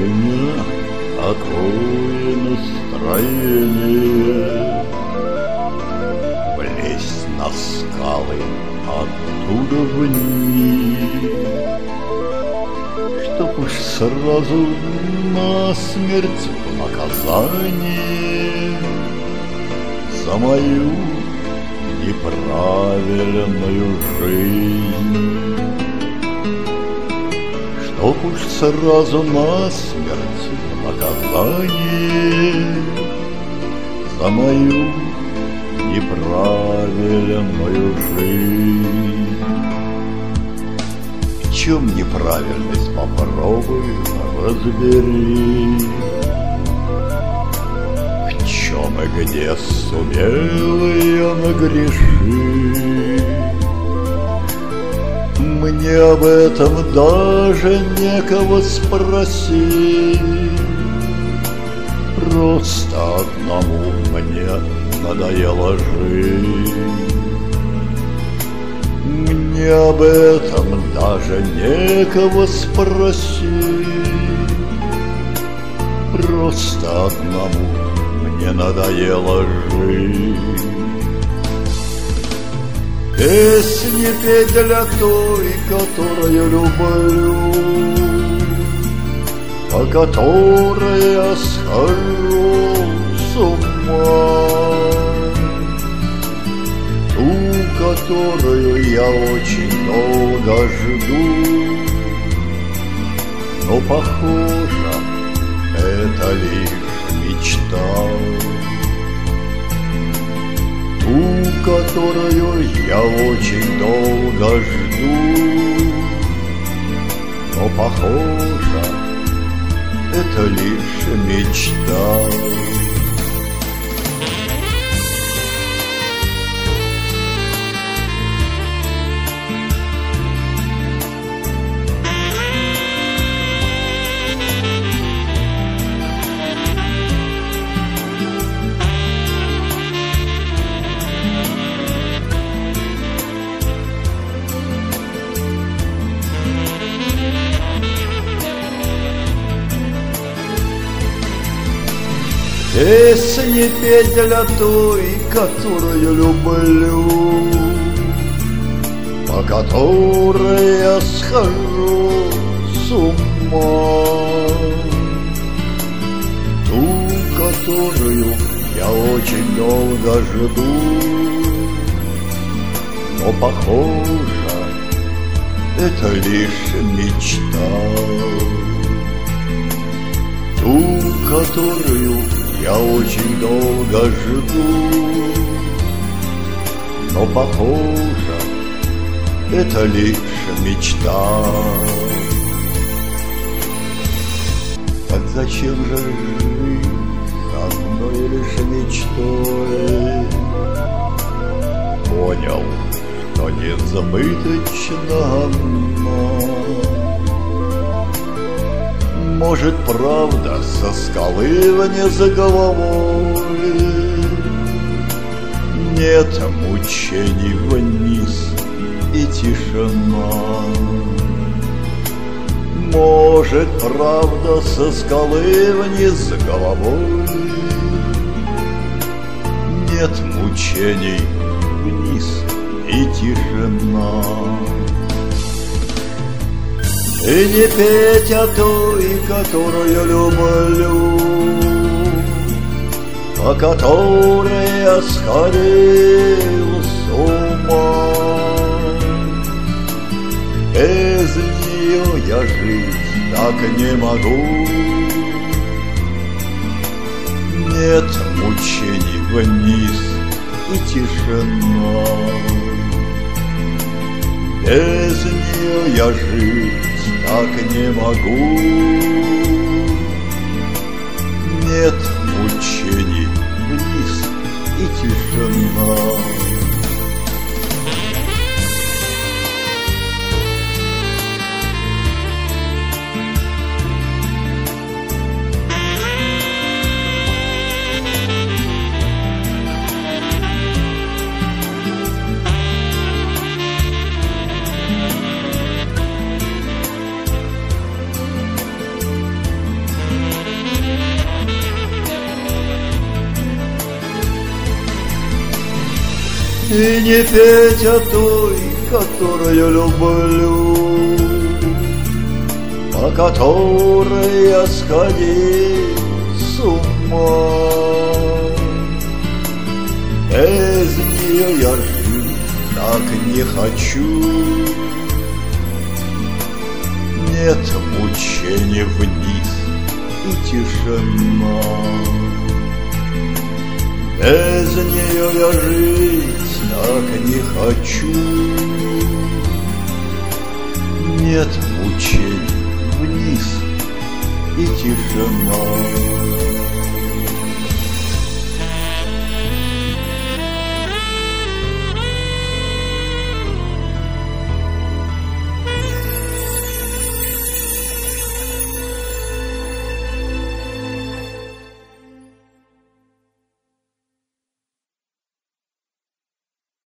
меня такое настроение. Влезть на скалы, оттуда вниз, чтоб уж сразу насмерть в наказание за мою неправильную жизнь. Чтоб уж сразу насмерть в наказание за мою неправильную жизнь. В чем неправильность, попробуй разбери. В чем и где сумел я нагрешить. Мне об этом даже некого спросить. Просто одному мне надоело жить. Мне об этом даже некого спросить. Просто одному мне надоело жить. Песни петь для той, которую люблю, по которой я схожу с ума. Ту, которую я очень долго жду, но похоже, это лишь мечта. Ту, которую я очень долго жду, но похоже, это лишь мечта. Песни петь для той, которую люблю, по которой я схожу с ума. Ту, которую я очень долго жду, но похоже, это лишь мечта. Ту, которую я очень долго жду, но похоже, это лишь мечта. Так зачем же жить одной лишь мечтой? Понял, что несбыточно она. Может, правда, со скалы вниз головой нет мучений вниз и тишина. Может, правда, со скалы вниз головой нет мучений вниз и тишина. И не петь о той, которую люблю, по которой я сходил с ума. Без нее я жить так не могу. Нет мучений вниз и тишина. Без нее я жить так не могу. Нет мучений вниз и тишина. И не петь о той, которую люблю, по которой я сходил с ума. Без нее я жить так не хочу. Нет мучений вниз и тишина. Без нее я жить так не хочу. Нет мучений вниз и тишина.